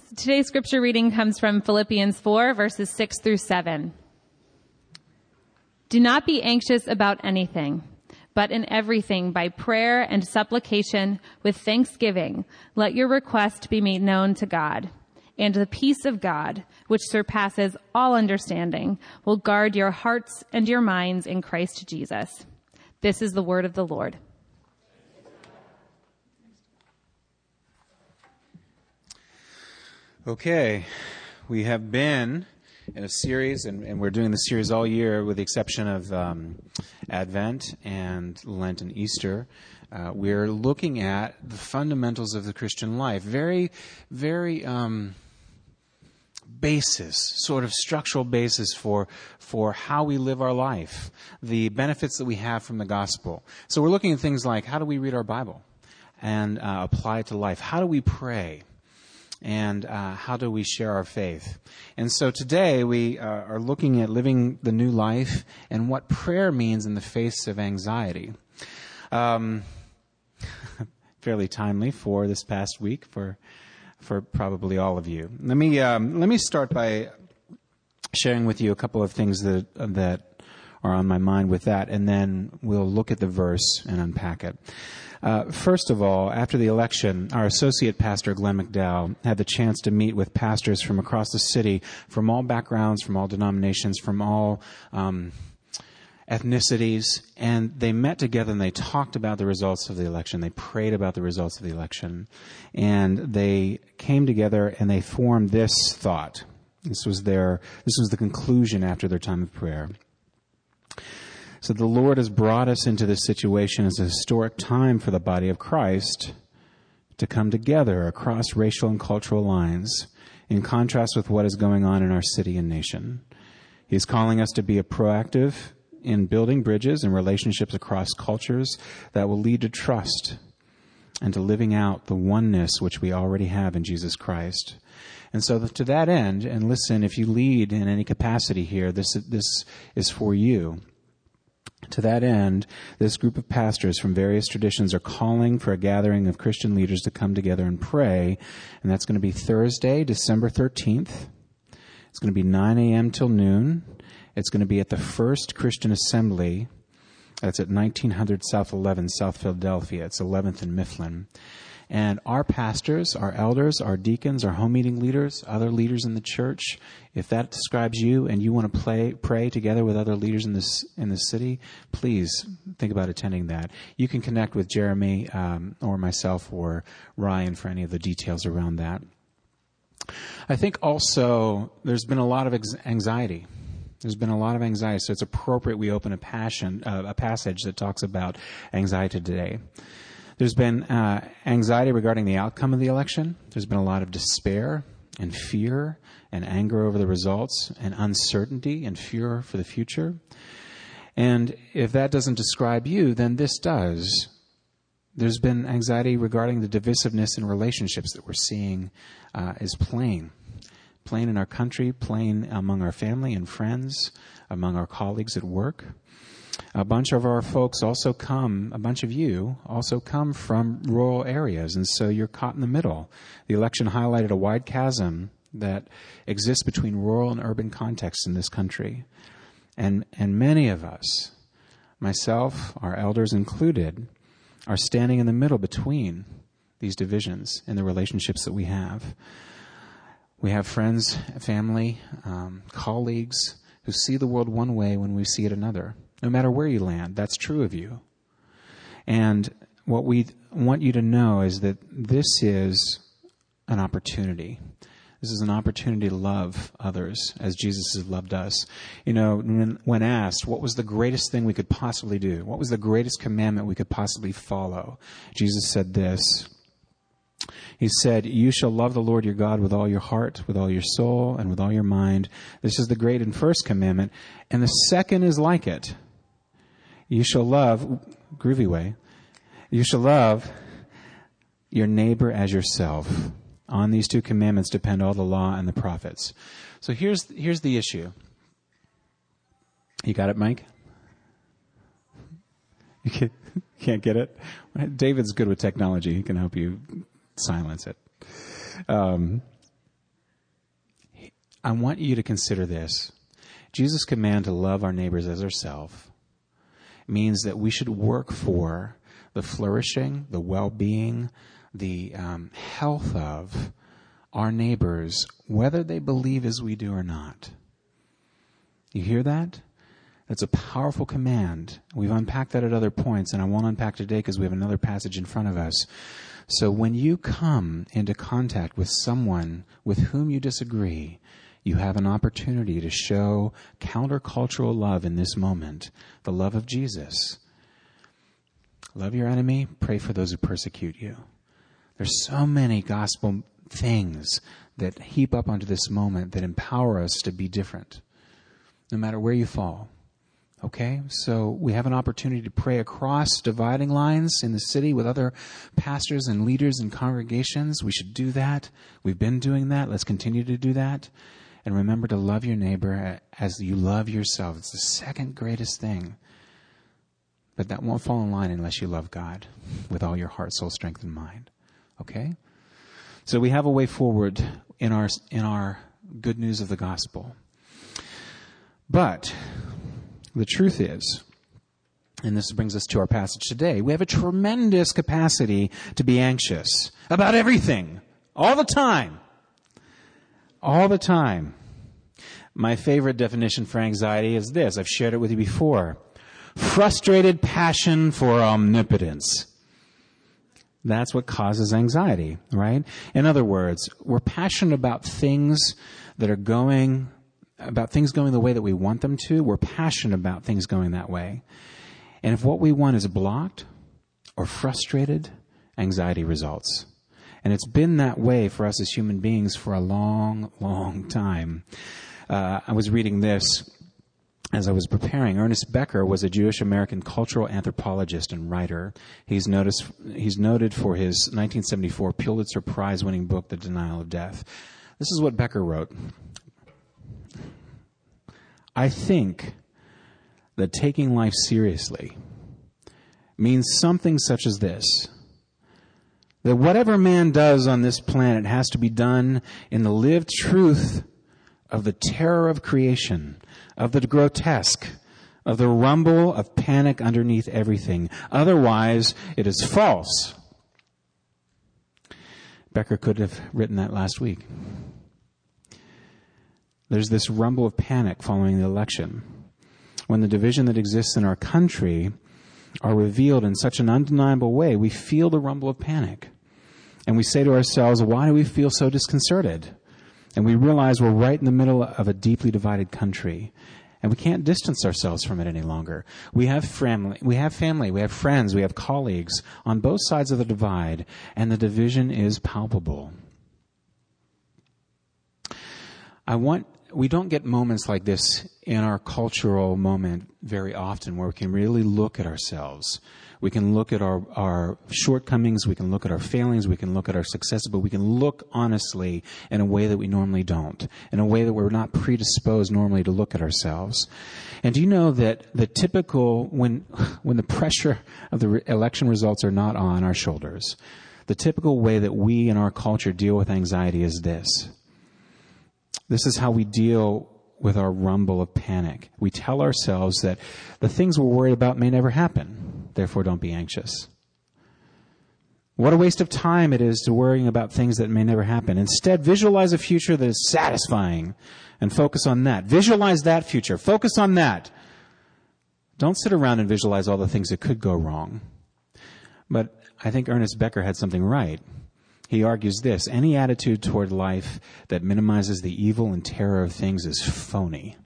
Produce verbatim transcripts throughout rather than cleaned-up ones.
Today's scripture reading comes from Philippians four, verses six through seven. Do not be anxious about anything, but in everything by prayer and supplication with thanksgiving, let your request be made known to God. And the peace of God, which surpasses all understanding, will guard your hearts and your minds in Christ Jesus. This is the word of the Lord. Okay, we have been in a series, and, and we're doing the series all year with the exception of um, Advent and Lent and Easter. Uh, we're looking at the fundamentals of the Christian life, very, very um, basis, sort of structural basis for for how we live our life, the benefits that we have from the gospel. So we're looking at things like, how do we read our Bible and uh, apply it to life? How do we pray? And uh, how do we share our faith? And so today we uh, are looking at living the new life and what prayer means in the face of anxiety. Um, fairly timely for this past week for for probably all of you. Let me um, let me start by sharing with you a couple of things that uh, that are on my mind with that, and then we'll look at the verse and unpack it. Uh, first of all, after the election, our associate pastor, Glenn McDowell, had the chance to meet with pastors from across the city, from all backgrounds, from all denominations, from all um, ethnicities, and they met together and they talked about the results of the election. They prayed about the results of the election, and they came together and they formed this thought. This was their, this was the conclusion after their time of prayer. So the Lord has brought us into this situation as a historic time for the body of Christ to come together across racial and cultural lines in contrast with what is going on in our city and nation. He's calling us to be a proactive in building bridges and relationships across cultures that will lead to trust and to living out the oneness which we already have in Jesus Christ. And so to that end, and listen, if you lead in any capacity here, this this is for you. To that end, this group of pastors from various traditions are calling for a gathering of Christian leaders to come together and pray. And that's going to be Thursday, December thirteenth. It's going to be nine a.m. till noon. It's going to be at the First Christian Assembly. That's at nineteen hundred South eleventh, South Philadelphia. It's eleventh and Mifflin. And our pastors, our elders, our deacons, our home meeting leaders, other leaders in the church, if that describes you and you want to play, pray together with other leaders in this in the city, please think about attending that. You can connect with Jeremy um, or myself or Ryan for any of the details around that. I think also there's been a lot of anxiety. There's been a lot of anxiety, so it's appropriate we open a passion, uh, a passage that talks about anxiety today. There's been uh, anxiety regarding the outcome of the election. There's been a lot of despair and fear and anger over the results and uncertainty and fear for the future. And if that doesn't describe you, then this does. There's been anxiety regarding the divisiveness in relationships that we're seeing uh, is plain. Plain in our country, plain among our family and friends, among our colleagues at work. A bunch of our folks also come, a bunch of you also come from rural areas, and so you're caught in the middle. The election highlighted a wide chasm that exists between rural and urban contexts in this country. And, and many of us, myself, our elders included, are standing in the middle between these divisions and the relationships that we have. We have friends, family, um, colleagues who see the world one way when we see it another. No matter where you land, that's true of you. And what we want you to know is that this is an opportunity. This is an opportunity to love others as Jesus has loved us. You know, when, when asked, what was the greatest thing we could possibly do? What was the greatest commandment we could possibly follow? Jesus said this. He said, you shall love the Lord your God with all your heart, with all your soul, and with all your mind. This is the great and first commandment. And the second is like it. You shall love, groovy way, you shall love your neighbor as yourself. On these two commandments depend all the law and the prophets. So here's here's the issue. You got it, Mike? You can't get it? David's good with technology. He can help you silence it. Um, I want you to consider this. Jesus' command to love our neighbors as ourselves means that we should work for the flourishing, the well-being, the um, health of our neighbors, whether they believe as we do or not. You hear that? That's a powerful command. We've unpacked that at other points, and I won't unpack today because we have another passage in front of us. So when you come into contact with someone with whom you disagree, you have an opportunity to show countercultural love in this moment, the love of Jesus. Love your enemy, pray for those who persecute you. There's so many gospel things that heap up onto this moment that empower us to be different, no matter where you fall. Okay, so we have an opportunity to pray across dividing lines in the city with other pastors and leaders and congregations. We should do that. We've been doing that. Let's continue to do that. And remember to love your neighbor as you love yourself. It's the second greatest thing. But that won't fall in line unless you love God with all your heart, soul, strength, and mind. Okay? So we have a way forward in our in our good news of the gospel. But the truth is, and this brings us to our passage today, we have a tremendous capacity to be anxious about everything, all the time. All the time. My favorite definition for anxiety is this. I've shared it with you before. Frustrated passion for omnipotence. That's what causes anxiety, right? In other words, we're passionate about things that are going about things going the way that we want them to. We're passionate about things going that way. And if what we want is blocked or frustrated, anxiety results. And it's been that way for us as human beings for a long, long time. Uh, I was reading this as I was preparing. Ernest Becker was a Jewish-American cultural anthropologist and writer. He's, noticed, he's noted for his nineteen seventy-four Pulitzer Prize-winning book, The Denial of Death. This is what Becker wrote. I think that taking life seriously means something such as this, that whatever man does on this planet has to be done in the lived truth of the terror of creation, of the grotesque, of the rumble of panic underneath everything. Otherwise, it is false. Becker could have written that last week. There's this rumble of panic following the election, when the division that exists in our country are revealed in such an undeniable way. We feel the rumble of panic. And we say to ourselves, why do we feel so disconcerted? And we realize we're right in the middle of a deeply divided country. And we can't distance ourselves from it any longer. We have family, we have family, we have friends, we have colleagues on both sides of the divide, and the division is palpable. I want We don't get moments like this in our cultural moment very often where we can really look at ourselves. We can look at our, our shortcomings, we can look at our failings, we can look at our successes, but we can look honestly in a way that we normally don't, in a way that we're not predisposed normally to look at ourselves. And do you know that the typical, when, when the pressure of the re- election results are not on our shoulders, the typical way that we in our culture deal with anxiety is this. This is how we deal with our rumble of panic. We tell ourselves that the things we're worried about may never happen. Therefore, don't be anxious. What a waste of time it is to worrying about things that may never happen. Instead, visualize a future that is satisfying and focus on that. Visualize that future. Focus on that. Don't sit around and visualize all the things that could go wrong. But I think Ernest Becker had something right. He argues this: any attitude toward life that minimizes the evil and terror of things is phony.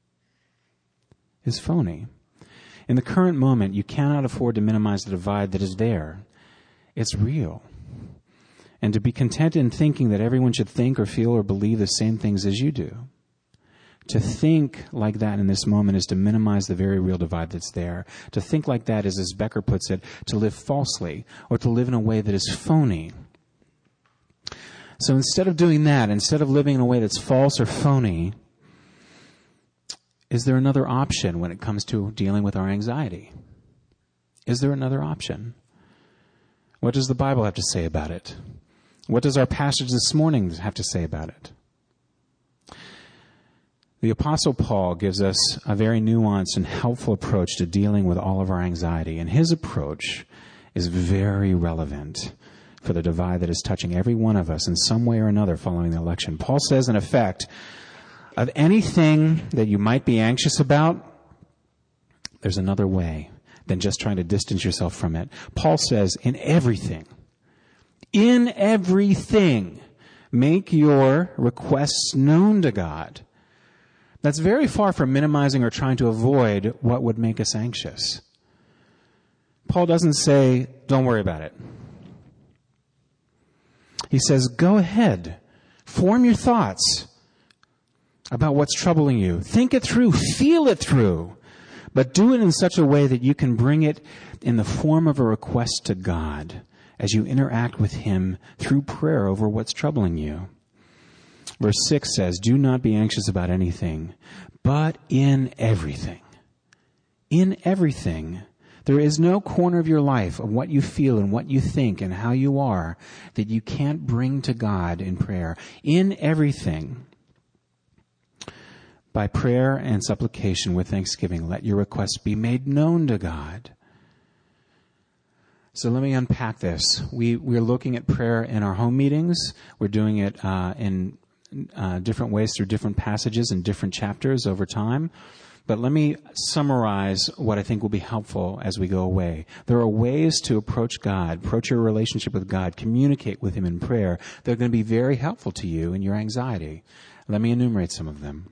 Is phony. In the current moment, you cannot afford to minimize the divide that is there. It's real. And to be content in thinking that everyone should think or feel or believe the same things as you do. To think like that in this moment is to minimize the very real divide that's there. To think like that is, as Becker puts it, to live falsely or to live in a way that is phony. So instead of doing that, instead of living in a way that's false or phony, is there another option when it comes to dealing with our anxiety? Is there another option? What does the Bible have to say about it? What does our passage this morning have to say about it? The Apostle Paul gives us a very nuanced and helpful approach to dealing with all of our anxiety. And his approach is very relevant for the divide that is touching every one of us in some way or another following the election. Paul says, in effect, of anything that you might be anxious about, there's another way than just trying to distance yourself from it. Paul says, in everything, in everything, make your requests known to God. That's very far from minimizing or trying to avoid what would make us anxious. Paul doesn't say, don't worry about it. He says, go ahead, form your thoughts about what's troubling you. Think it through, feel it through, but do it in such a way that you can bring it in the form of a request to God as you interact with Him through prayer over what's troubling you. Verse six says, do not be anxious about anything, but in everything. In everything. There is no corner of your life of what you feel and what you think and how you are that you can't bring to God in prayer. In everything, by prayer and supplication with thanksgiving, let your requests be made known to God. So let me unpack this. We, we're looking at prayer in our home meetings. We're doing it uh, in uh, different ways through different passages and different chapters over time. But let me summarize what I think will be helpful as we go away. There are ways to approach God, approach your relationship with God, communicate with Him in prayer. They're going to be very helpful to you in your anxiety. Let me enumerate some of them.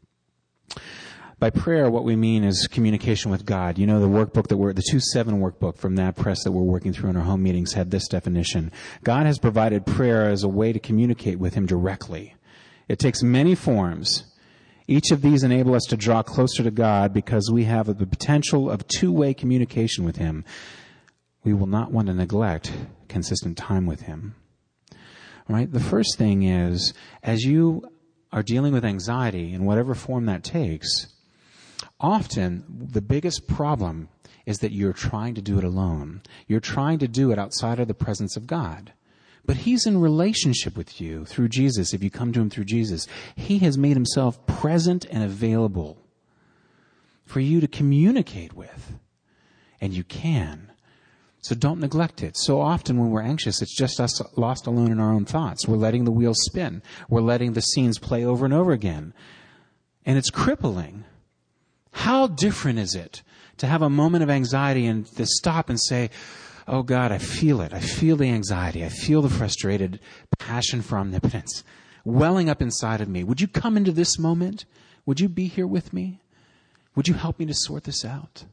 By prayer, what we mean is communication with God. You know, the workbook that we're, the two seven workbook from that press that we're working through in our home meetings had this definition. God has provided prayer as a way to communicate with Him directly. It takes many forms. Each of these enable us to draw closer to God because we have the potential of two-way communication with Him. We will not want to neglect consistent time with Him. All right? The first thing is, as you are dealing with anxiety in whatever form that takes, often the biggest problem is that you're trying to do it alone. You're trying to do it outside of the presence of God. But He's in relationship with you through Jesus. If you come to Him through Jesus, He has made Himself present and available for you to communicate with. And you can. So don't neglect it. So often when we're anxious, it's just us lost alone in our own thoughts. We're letting the wheels spin. We're letting the scenes play over and over again. And it's crippling. How different is it to have a moment of anxiety and to stop and say, oh God, I feel it. I feel the anxiety. I feel the frustrated passion for omnipotence welling up inside of me. Would you come into this moment? Would you be here with me? Would you help me to sort this out?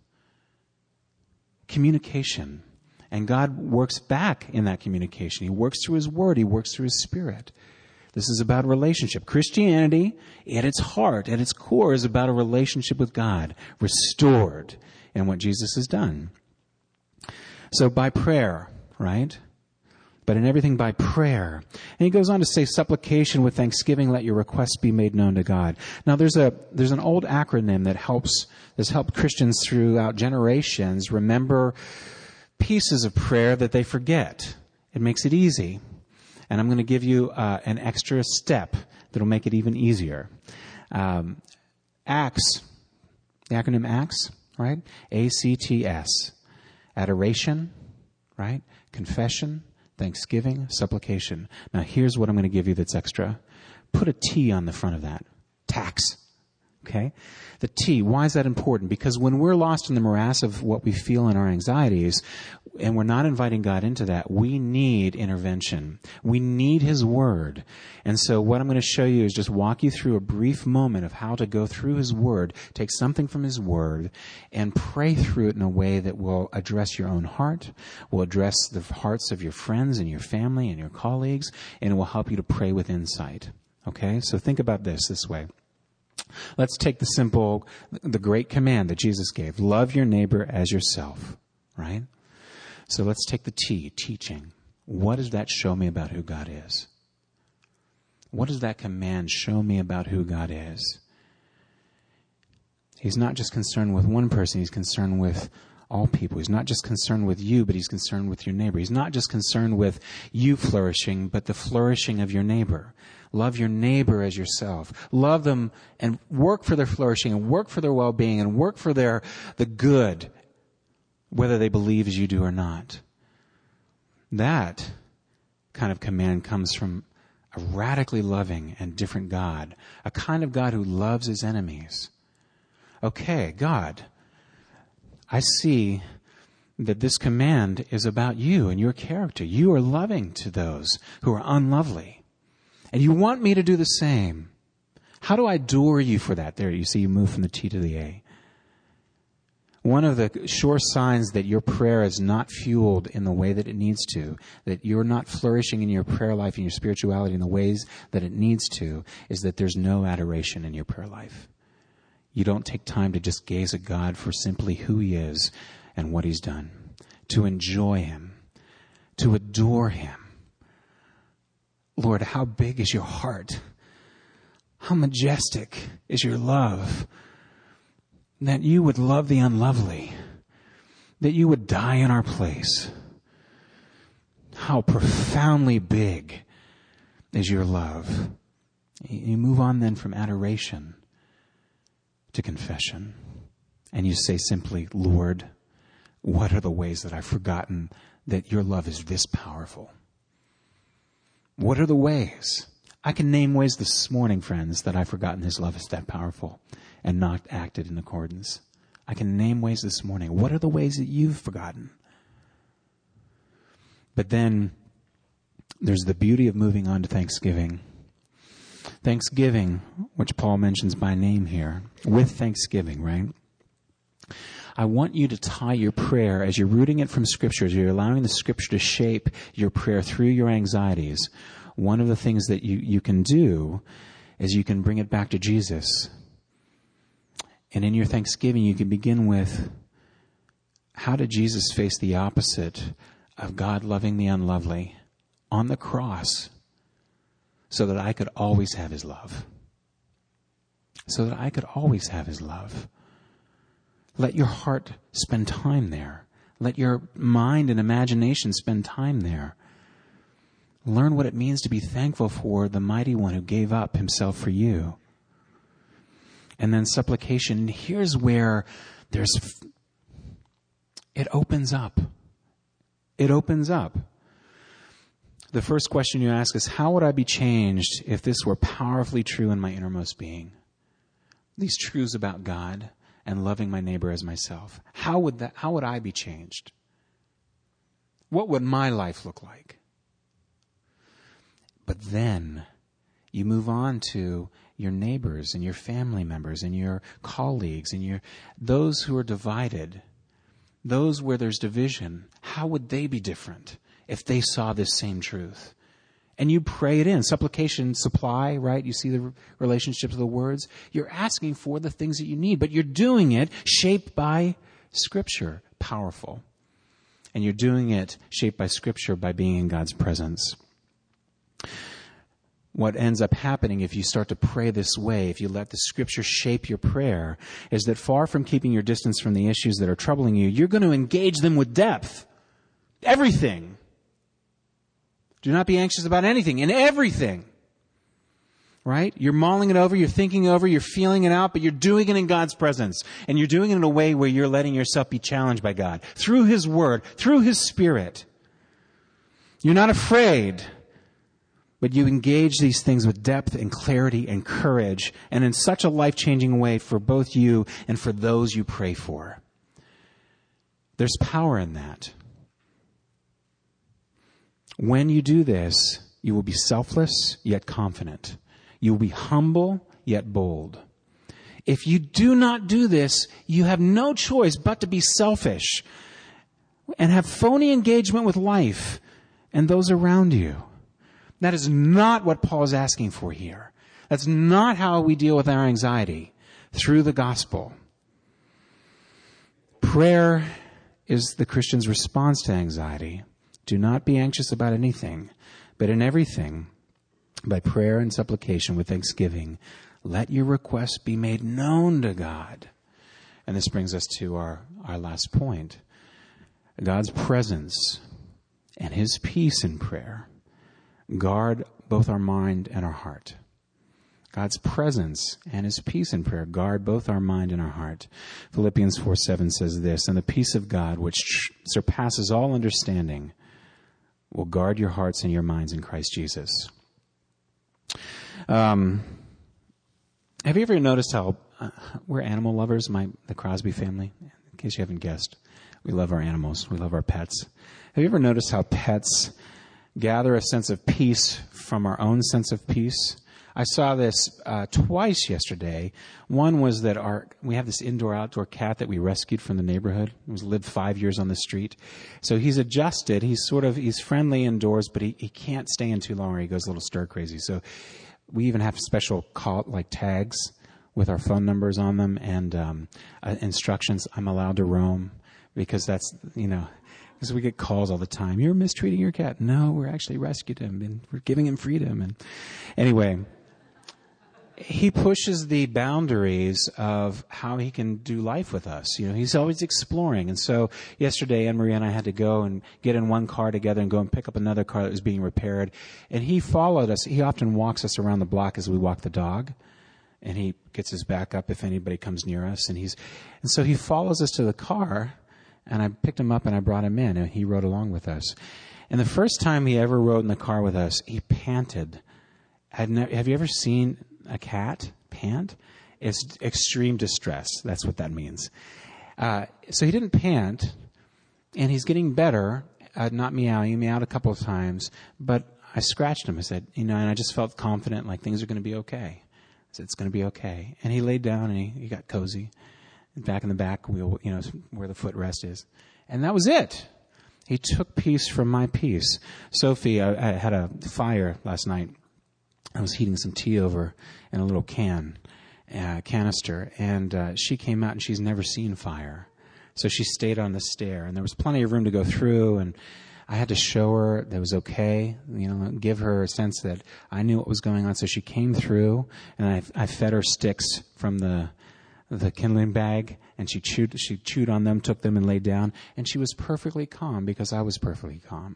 Communication. And God works back in that communication. He works through His Word. He works through His Spirit. This is about relationship. Christianity, at its heart, at its core, is about a relationship with God, restored in what Jesus has done. So by prayer, right? But in everything by prayer. And he goes on to say, supplication with thanksgiving, let your requests be made known to God. Now there's a there's an old acronym that helps has helped Christians throughout generations remember pieces of prayer that they forget. It makes it easy. And I'm going to give you uh, an extra step that'll make it even easier. Um, ACTS, the acronym ACTS, right? A C T S. Adoration, right? Confession, thanksgiving, supplication. Now here's what I'm going to give you that's extra. Put a T on the front of that. Tax. Okay? The T, why is that important? Because when we're lost in the morass of what we feel in our anxieties, and we're not inviting God into that, we need intervention. We need His Word. And so what I'm going to show you is just walk you through a brief moment of how to go through His Word, take something from His Word, and pray through it in a way that will address your own heart, will address the hearts of your friends and your family and your colleagues, and it will help you to pray with insight. Okay? So think about this this way. Let's take the simple, the great command that Jesus gave. Love your neighbor as yourself, right? So let's take the T, teaching. What does that show me about who God is? What does that command show me about who God is? He's not just concerned with one person. He's concerned with all people. He's not just concerned with you, but he's concerned with your neighbor. He's not just concerned with you flourishing, but the flourishing of your neighbor. Love your neighbor as yourself. Love them and work for their flourishing and work for their well-being and work for their the good, whether they believe as you do or not. That kind of command comes from a radically loving and different God, a kind of God who loves his enemies. Okay, God, I see that this command is about you and your character. You are loving to those who are unlovely. And you want me to do the same. How do I adore you for that? There, you see, you move from the T to the A. One of the sure signs that your prayer is not fueled in the way that it needs to, that you're not flourishing in your prayer life and your spirituality in the ways that it needs to, is that there's no adoration in your prayer life. You don't take time to just gaze at God for simply who he is and what he's done, to enjoy him, to adore him. Lord, how big is your heart? How majestic is your love? That you would love the unlovely, that you would die in our place. How profoundly big is your love. You move on then from adoration to confession. And you say simply, Lord, what are the ways that I've forgotten that your love is this powerful? What are the ways? I can name ways this morning, friends, that I've forgotten his love is that powerful and not acted in accordance. I can name ways this morning. What are the ways that you've forgotten? But then there's the beauty of moving on to thanksgiving. Thanksgiving, which Paul mentions by name here, with thanksgiving, right? I want you to tie your prayer, as you're rooting it from Scripture, as you're allowing the Scripture to shape your prayer through your anxieties. One of the things that you, you can do is you can bring it back to Jesus. And in your thanksgiving, you can begin with, how did Jesus face the opposite of God loving the unlovely on the cross so that I could always have his love? So that I could always have his love. Let your heart spend time there. Let your mind and imagination spend time there. Learn what it means to be thankful for the mighty one who gave up himself for you. And then supplication. Here's where there's, it opens up. It opens up. The first question you ask is, how would I be changed if this were powerfully true in my innermost being? These truths about God and loving my neighbor as myself. How would that, how would I be changed? What would my life look like? But then you move on to your neighbors and your family members and your colleagues and your those who are divided, those where there's division. How would they be different if they saw this same truth? And you pray it in. Supplication, supply, right? You see the relationships of the words. You're asking for the things that you need, but you're doing it shaped by Scripture. Powerful. And you're doing it shaped by Scripture by being in God's presence. What ends up happening if you start to pray this way, if you let the Scripture shape your prayer, is that far from keeping your distance from the issues that are troubling you, you're going to engage them with depth. Everything. Do not be anxious about anything and everything. Right? You're mulling it over, you're thinking over, you're feeling it out, but you're doing it in God's presence. And you're doing it in a way where you're letting yourself be challenged by God. Through His Word, through His Spirit. You're not afraid, but you engage these things with depth and clarity and courage, and in such a life-changing way for both you and for those you pray for. There's power in that. When you do this, you will be selfless yet confident. You will be humble yet bold. If you do not do this, you have no choice but to be selfish and have phony engagement with life and those around you. That is not what Paul is asking for here. That's not how we deal with our anxiety, through the gospel. Prayer is the Christian's response to anxiety. Do not be anxious about anything, but in everything, by prayer and supplication with thanksgiving, let your requests be made known to God. And this brings us to our, our last point. God's presence and his peace in prayer guard both our mind and our heart. God's presence and his peace in prayer guard both our mind and our heart. Philippians four seven says this, and the peace of God, which surpasses all understanding, will guard your hearts and your minds in Christ Jesus. Um, have you ever noticed how uh, we're animal lovers, my the Crosby family? In case you haven't guessed, we love our animals. We love our pets. Have you ever noticed how pets gather a sense of peace from our own sense of peace? I saw this uh, twice yesterday. One was that our we have this indoor-outdoor cat that we rescued from the neighborhood. He was lived five years on the street. So he's adjusted. He's sort of, he's friendly indoors, but he, he can't stay in too long or he goes a little stir-crazy. So we even have special call, like tags with our phone numbers on them and um, uh, instructions. I'm allowed to roam because that's, you know, because we get calls all the time. You're mistreating your cat. No, we're actually rescued him and we're giving him freedom. And anyway, he pushes the boundaries of how he can do life with us. You know, he's always exploring. And so yesterday, Anne-Marie and I had to go and get in one car together and go and pick up another car that was being repaired. And he followed us. He often walks us around the block as we walk the dog. And he gets his back up if anybody comes near us. And he's, and so he follows us to the car. And I picked him up and I brought him in. And he rode along with us. And the first time he ever rode in the car with us, he panted. Had ne- have you ever seen a cat pant? It's extreme distress. That's what that means. Uh, so he didn't pant, and he's getting better at not meowing. He meowed a couple of times, but I scratched him. I said, you know, and I just felt confident, like things are going to be okay. I said, it's going to be okay. And he laid down and he, he got cozy, back in the back wheel, you know, where the footrest is. And that was it. He took peace from my peace. Sophie, I, I had a fire last night. I was heating some tea over in a little can, uh, canister, and uh, she came out and she's never seen fire. So she stayed on the stair, and there was plenty of room to go through, and I had to show her that it was okay, you know, give her a sense that I knew what was going on. So she came through, and I, I fed her sticks from the the kindling bag, and she chewed, she chewed on them, took them, and laid down, and she was perfectly calm because I was perfectly calm.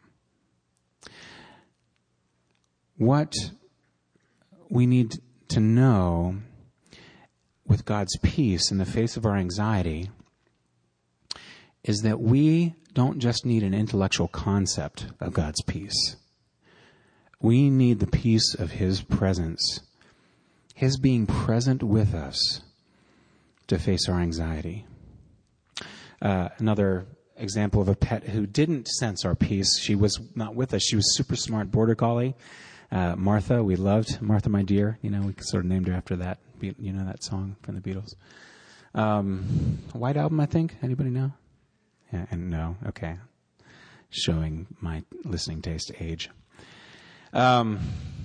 What we need to know with God's peace in the face of our anxiety is that we don't just need an intellectual concept of God's peace. We need the peace of his presence, his being present with us to face our anxiety. Uh, another example of a pet who didn't sense our peace. She was not with us. She was super smart border collie. Uh, Martha, we loved Martha, my dear. You know, we sort of named her after that. You know that song from the Beatles. Um, White Album, I think. Anybody know? Yeah, and no. Okay, showing my listening taste age. Um,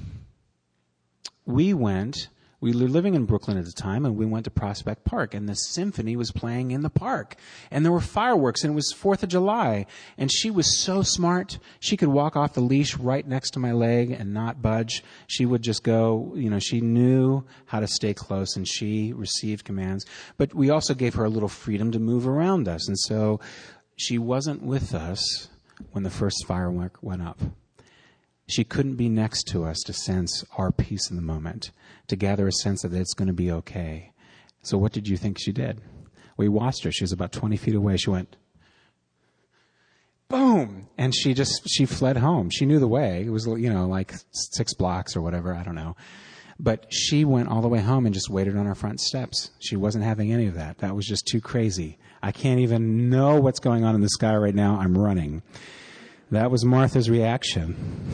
we went. We were living in Brooklyn at the time, and we went to Prospect Park, and the symphony was playing in the park. And there were fireworks, and it was fourth of July. And she was so smart. She could walk off the leash right next to my leg and not budge. She would just go, you know, she knew how to stay close, and she received commands. But we also gave her a little freedom to move around us. And so she wasn't with us when the first firework went up. She couldn't be next to us to sense our peace in the moment, to gather a sense that it's going to be okay. So what did you think she did? We watched her. She was about twenty feet away. She went, boom! And she just, she fled home. She knew the way. It was, you know, like six blocks or whatever. I don't know. But she went all the way home and just waited on our front steps. She wasn't having any of that. That was just too crazy. I can't even know what's going on in the sky right now. I'm running. That was Martha's reaction.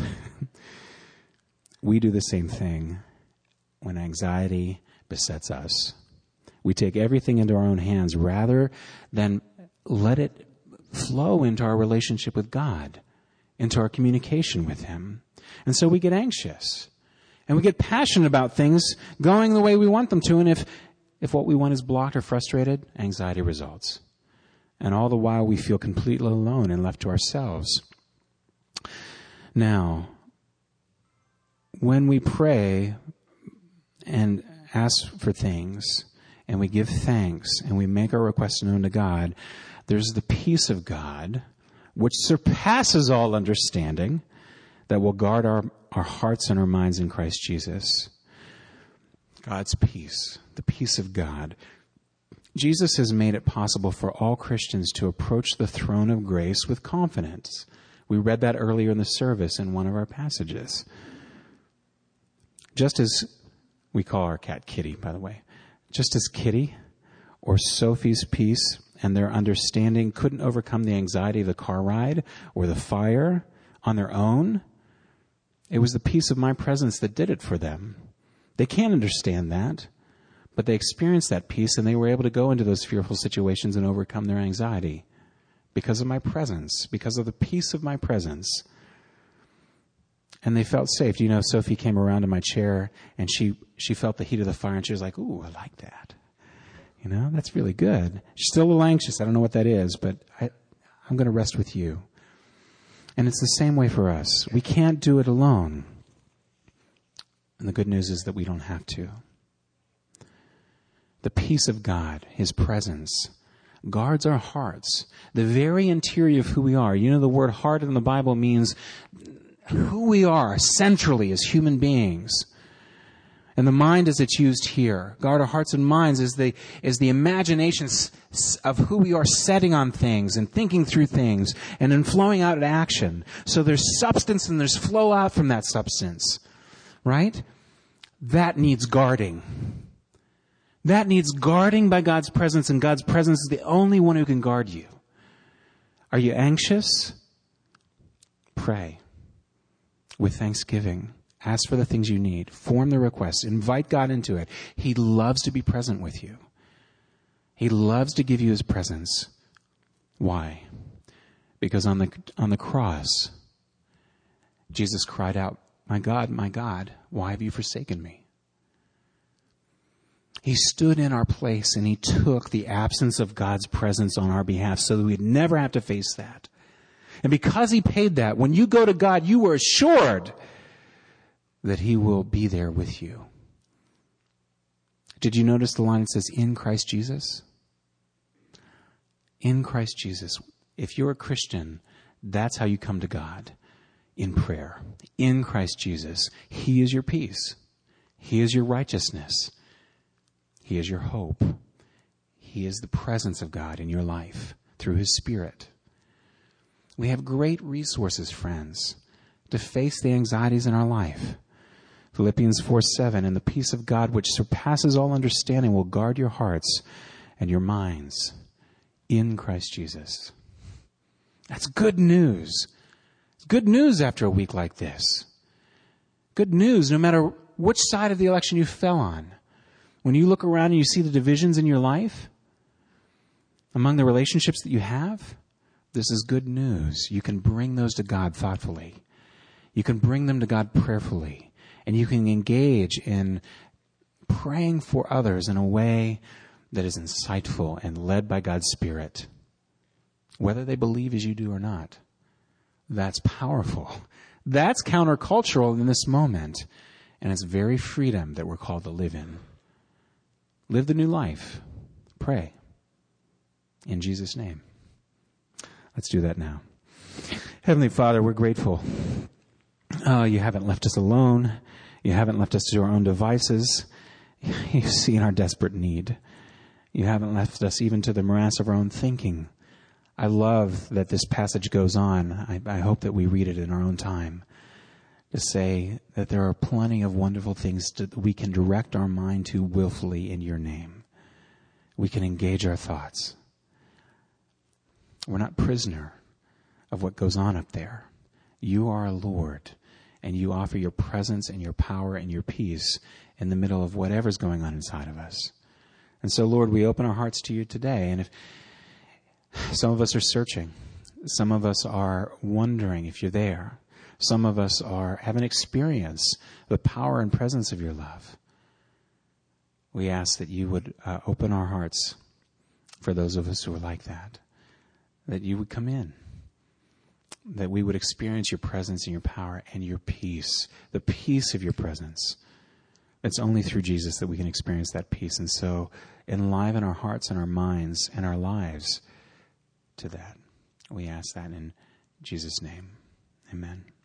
We do the same thing when anxiety besets us. We take everything into our own hands rather than let it flow into our relationship with God, into our communication with him. And so we get anxious. And we get passionate about things going the way we want them to. And if, if what we want is blocked or frustrated, anxiety results. And all the while we feel completely alone and left to ourselves. Now, when we pray and ask for things and we give thanks and we make our requests known to God, there's the peace of God, which surpasses all understanding, that will guard our, our hearts and our minds in Christ Jesus. God's peace, the peace of God. Jesus has made it possible for all Christians to approach the throne of grace with confidence. We read that earlier in the service in one of our passages. Just as we call our cat Kitty, by the way, just as Kitty or Sophie's peace and their understanding couldn't overcome the anxiety of the car ride or the fire on their own, it was the peace of my presence that did it for them. They can't understand that. But they experienced that peace, and they were able to go into those fearful situations and overcome their anxiety because of my presence, because of the peace of my presence. And they felt safe. You know, Sophie came around to my chair, and she, she felt the heat of the fire, and she was like, ooh, I like that. You know, that's really good. She's still a little anxious. I don't know what that is, but I, I'm going to rest with you. And it's the same way for us. We can't do it alone. And the good news is that we don't have to. The peace of God, His presence, guards our hearts, the very interior of who we are. You know, the word heart in the Bible means who we are centrally as human beings. And the mind as it's used here. Guard our hearts and minds is the, is the imagination of who we are setting on things and thinking through things and then flowing out in action. So there's substance and there's flow out from that substance. Right? That needs guarding. That needs guarding by God's presence, and God's presence is the only one who can guard you. Are you anxious? Pray with thanksgiving. Ask for the things you need. Form the requests. Invite God into it. He loves to be present with you. He loves to give you His presence. Why? Because on the, on the cross, Jesus cried out, "My God, my God, why have you forsaken me?" He stood in our place and He took the absence of God's presence on our behalf so that we'd never have to face that. And because He paid that, when you go to God, you are assured that He will be there with you. Did you notice the line that says, in Christ Jesus? In Christ Jesus. If you're a Christian, that's how you come to God. In prayer. In Christ Jesus. He is your peace. He is your righteousness. He is your hope. He is the presence of God in your life through His Spirit. We have great resources, friends, to face the anxieties in our life. Philippians four seven, and the peace of God which surpasses all understanding will guard your hearts and your minds in Christ Jesus. That's good news. It's good news after a week like this. Good news no matter which side of the election you fell on. When you look around and you see the divisions in your life, among the relationships that you have, this is good news. You can bring those to God thoughtfully. You can bring them to God prayerfully. And you can engage in praying for others in a way that is insightful and led by God's Spirit. Whether they believe as you do or not. That's powerful. That's countercultural in this moment. And it's very freedom that we're called to live in. Live the new life. Pray. In Jesus' name. Let's do that now. Heavenly Father, we're grateful. Oh, you haven't left us alone. You haven't left us to our own devices. You've seen our desperate need. You haven't left us even to the morass of our own thinking. I love that this passage goes on. I, I hope that we read it in our own time. To say that there are plenty of wonderful things that we can direct our mind to willfully in your name. We can engage our thoughts. We're not prisoner of what goes on up there. You are a Lord, and you offer your presence and your power and your peace in the middle of whatever's going on inside of us. And so, Lord, we open our hearts to you today. And if some of us are searching, some of us are wondering if you're there. Some of us are haven't experienced the power and presence of your love. We ask that you would uh, open our hearts for those of us who are like that. That you would come in. That we would experience your presence and your power and your peace. The peace of your presence. It's only through Jesus that we can experience that peace. And so enliven our hearts and our minds and our lives to that. We ask that in Jesus' name. Amen.